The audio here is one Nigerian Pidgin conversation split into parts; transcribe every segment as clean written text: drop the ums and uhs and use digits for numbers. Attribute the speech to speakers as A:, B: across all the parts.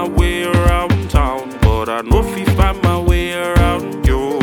A: way around town, but I know if I find my way around you.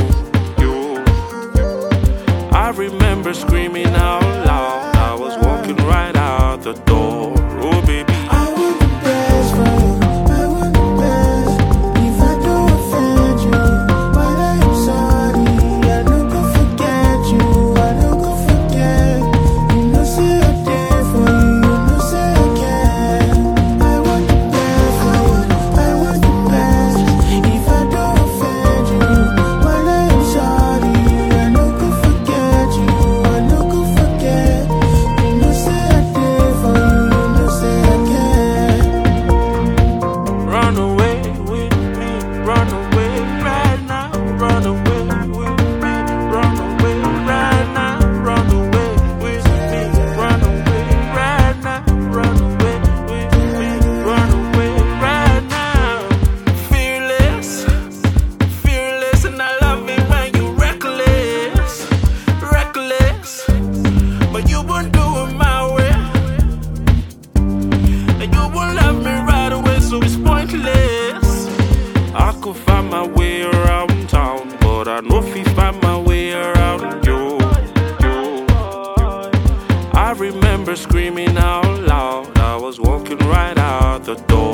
A: I remember screaming out loud. I was walking right out the door. Oh baby,
B: I want the best for you. I want the best. If I do offend you, but I am sorry. I no go forget you. I no go forget. You know say I there for you. You know say I care. I want the best for you. I want the best. If I do offend you, but I am sorry. I no go forget you. I no go forget. You know say I there for you. You know say I care.
A: run away with me, run away right now, run away with me, run away right now, run away with me, run away right now, run away with me, run away right now. Fearless, fearless, and I love it when you reckless, reckless, but you won't do it my way, and you won't love me right away, so it's pointless. I could find my way around town, but I know if I find my way around you. I remember screaming out loud. I was walking right out the door.